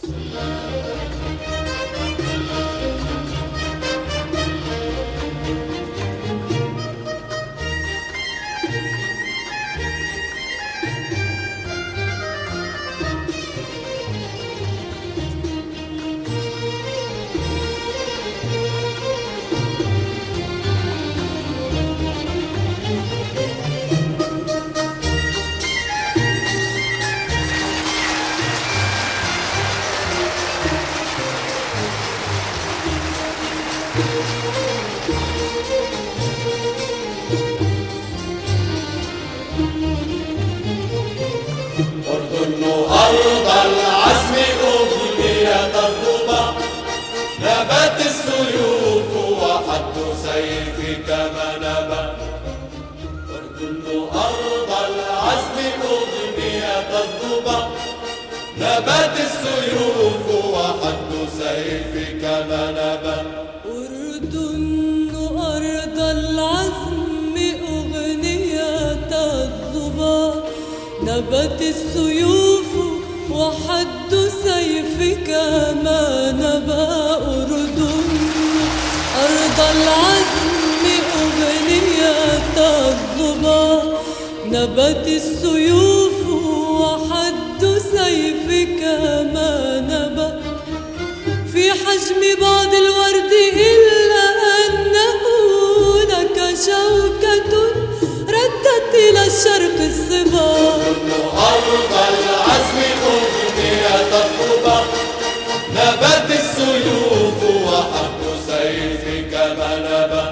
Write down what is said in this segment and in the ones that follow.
أردن أرض العزم أغنية الضبا، نبت السيوف وحد سيفك منبا. أردن أرض العزم أغنية الضبا، نبت السيوف وحد سيفك منبا. أردن أرض العزم أغنية الضبا، نبت السيوف وحد سيفك ما نبا. أردن أرض العزم أغنية الضبا، نبت السيوف وحد سيفك ما نبا. في حجم بعض الورد إلا أنه لك شوكة ردت إلى الشرق الصبا. أرض العزم أغنية الضبا، نبت السيوف وحد سيفك منبا.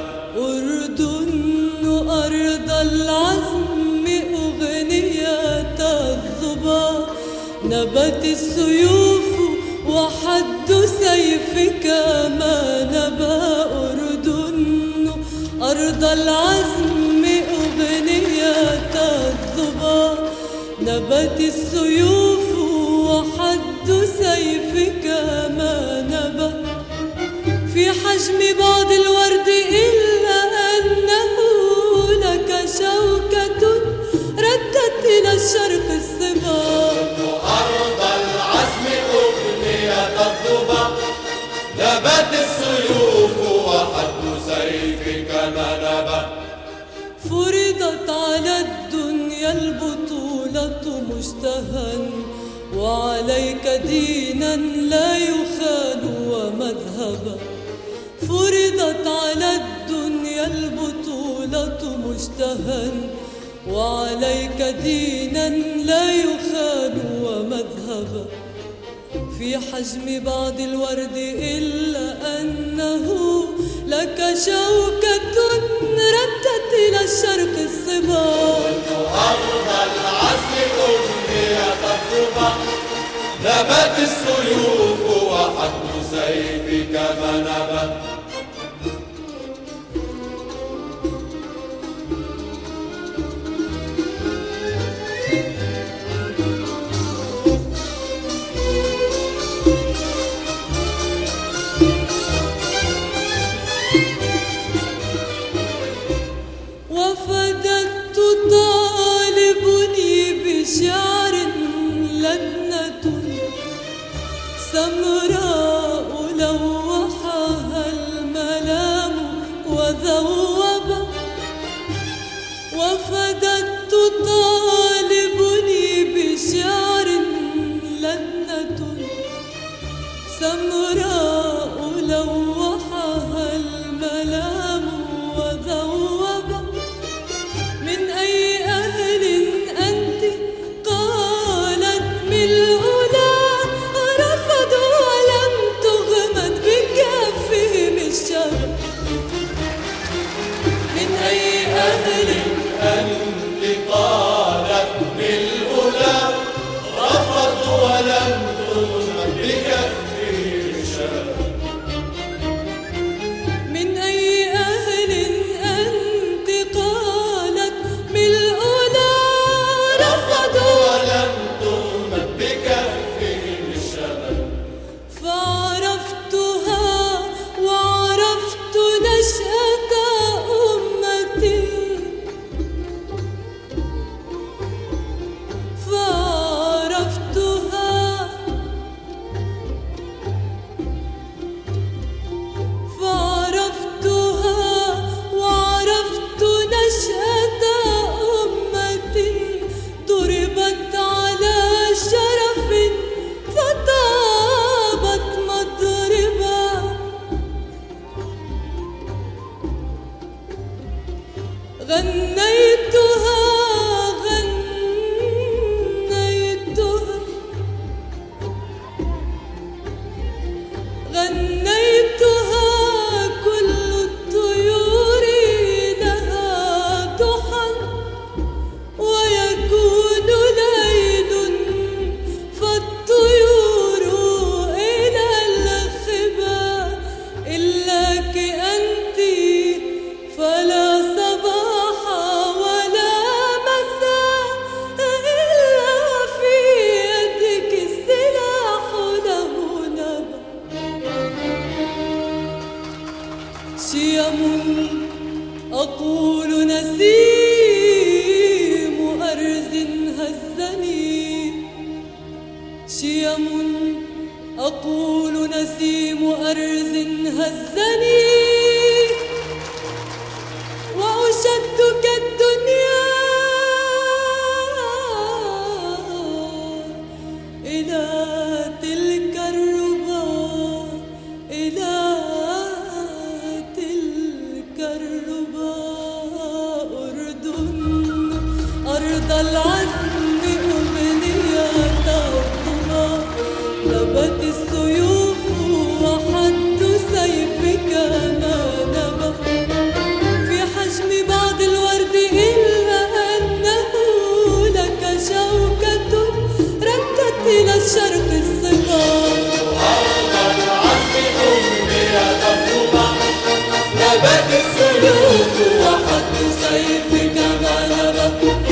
أردن أرض العزم أغنية الضبا، نبت السيوف وحد سيفك ما نبا. أردن أرض العزم أغنية الضبا، نبت السيوف وحد سيفك ما نبا. في حجم بعض الورد إلا أنه لك شوكة ردت إلى الشرق الصبا. أرض العزم أغنية الضبا، نبت السيوف وحد سيفك منبا. فرضت على الدنيا البطولة مشتهى، وعليك دينا لا يخان ومذهبا. فرضت على الدنيا البطولة مشتهى، وعليك دينا لا يخان ومذهبا. في حجم بعض الورد إلا أنه لك شوكة ردت إلى الشرق الصبا. أرض العزم أغنية الضبا، نبت السيوف وحد سيفك منبا. وفدت طالبني بشعر لبنة سمراء لوحها الملام وذوبا. وفدت طالبني بشعر لبنة سمراء لوحها الملام وذوبا. من أي أهل أنت؟ قالت من الأولى، رفضوا ولم تغمد بكفهم الشر. من أي أهل أنت؟ قالت بالأولى، رفضوا ولم تغمد بكفهم الشر. من أي أهل أنت؟ قالت بالأولى، رفضوا ولم تغمد بكفهم الشر. فعرفتها وعرفت نشأة أمتي. فعرفتها أقول نسيم أرز هزني، شيم أقول نسيم أرز هزني، وأشد كالدنيا إلى تلك الربا، إلى تلك الربا. أردن أرض العزم أمنية الضبا، نبت السيوف وحد سيفك ما نبى في حجم بعض الورد، إلا أنه لك شوكة ردت إلى الشرق الصبا. أرض العزم أمنية الضبا، نبت السيوف وحد سيفك ما نبى